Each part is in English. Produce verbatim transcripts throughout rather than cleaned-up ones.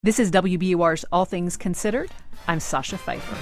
This is W B U R's All Things Considered. I'm Sasha Pfeiffer.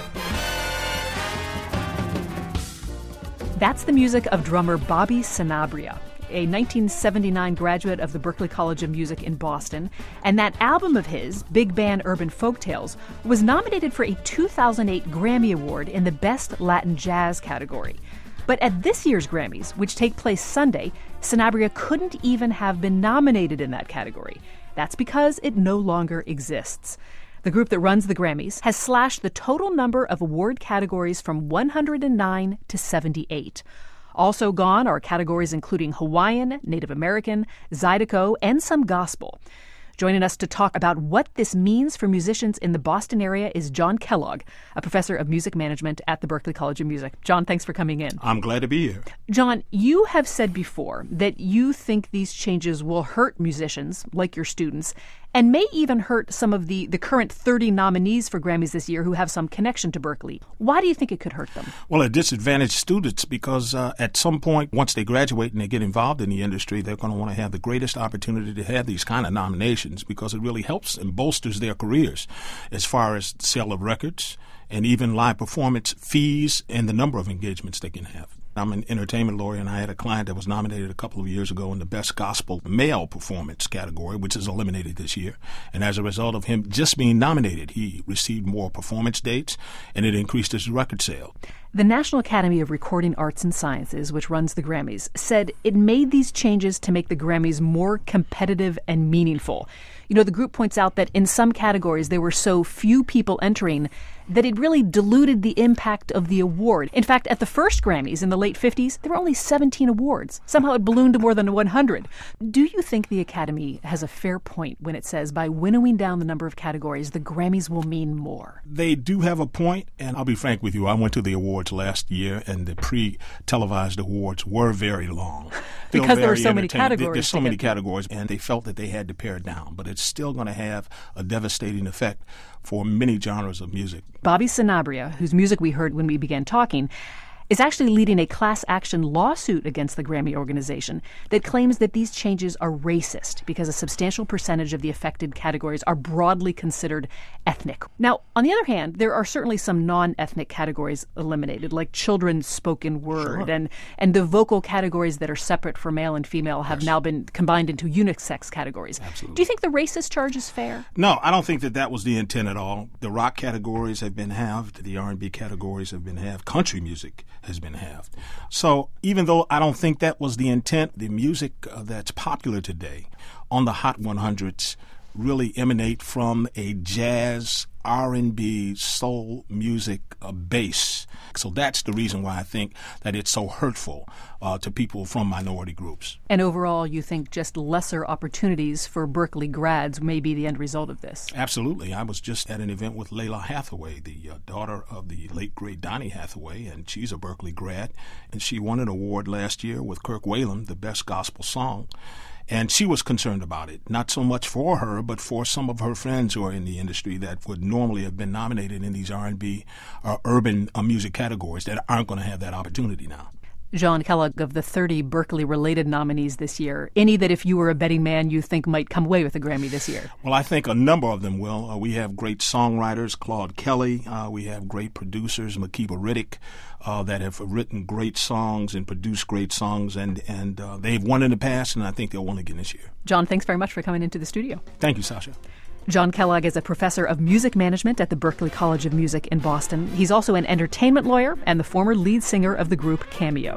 That's the music of drummer Bobby Sanabria, a nineteen seventy-nine graduate of the Berklee College of Music in Boston. And that album of his, Big Band Urban Folktales, was nominated for a two thousand eight Grammy Award in the Best Latin Jazz category. But at this year's Grammys, which take place Sunday, Sanabria couldn't even have been nominated in that category. That's because it no longer exists. The group that runs the Grammys has slashed the total number of award categories from one hundred nine to seventy-eight. Also gone are categories including Hawaiian, Native American, Zydeco, and some gospel. Joining us to talk about what this means for musicians in the Boston area is John Kellogg, a professor of music management at the Berklee College of Music. John, thanks for coming in. I'm glad to be here. John, you have said before that you think these changes will hurt musicians, like your students, and may even hurt some of the, the current thirty nominees for Grammys this year who have some connection to Berklee. Why do you think it could hurt them? Well, it disadvantages students because uh, at some point, once they graduate and they get involved in the industry, they're going to want to have the greatest opportunity to have these kind of nominations because it really helps and bolsters their careers as far as sale of records and even live performance fees and the number of engagements they can have. I'm an entertainment lawyer, and I had a client that was nominated a couple of years ago in the Best Gospel Male Performance category, which is eliminated this year. And as a result of him just being nominated, he received more performance dates, and it increased his record sale. The National Academy of Recording Arts and Sciences, which runs the Grammys, said it made these changes to make the Grammys more competitive and meaningful. You know, the group points out that in some categories there were so few people entering that it really diluted the impact of the award. In fact, at the first Grammys in the late fifties, there were only seventeen awards. Somehow it ballooned to more than one hundred. Do you think the Academy has a fair point when it says by winnowing down the number of categories, the Grammys will mean more? They do have a point, and I'll be frank with you. I went to the awards last year, and the pre-televised awards were very long. Because there were so many categories. There's so many categories, and they felt that they had to pare it down. But it's still going to have a devastating effect for many genres of music. Bobby Sanabria, whose music we heard when we began talking, is actually leading a class action lawsuit against the Grammy organization that claims that these changes are racist because a substantial percentage of the affected categories are broadly considered ethnic. Now, on the other hand, there are certainly some non-ethnic categories eliminated, like children's spoken word, Sure. and, and the vocal categories that are separate for male and female have Yes. now been combined into unisex categories. Absolutely. Do you think the racist charge is fair? No, I don't think that that was the intent at all. The rock categories have been halved. The R and B categories have been halved. Country music has been halved. So even though I don't think that was the intent, the music uh, that's popular today on the Hot one hundreds really emanate from a jazz, R and B, soul music uh, base. So that's the reason why I think that it's so hurtful uh, to people from minority groups. And overall, you think just lesser opportunities for Berklee grads may be the end result of this? Absolutely. I was just at an event with Layla Hathaway, the uh, daughter of the late, great Donny Hathaway, and she's a Berklee grad. And she won an award last year with Kirk Whalum, the best gospel song. And she was concerned about it, not so much for her, but for some of her friends who are in the industry that would normally have been nominated in these R and B or urban uh, music categories that aren't going to have that opportunity now. John Kellogg, of the thirty Berklee-related nominees this year, any that if you were a betting man you think might come away with a Grammy this year? Well, I think a number of them will. Uh, we have great songwriters, Claude Kelly. Uh, we have great producers, Makeba Riddick, uh, that have written great songs and produced great songs, and, and uh, they've won in the past, and I think they'll win again this year. John, thanks very much for coming into the studio. Thank you, Sasha. John Kellogg is a professor of music management at the Berklee College of Music in Boston. He's also an entertainment lawyer and the former lead singer of the group Cameo.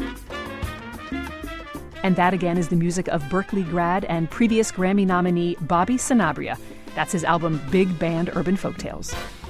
And that, again, is the music of Berklee grad and previous Grammy nominee Bobby Sanabria. That's his album Big Band Urban Folktales.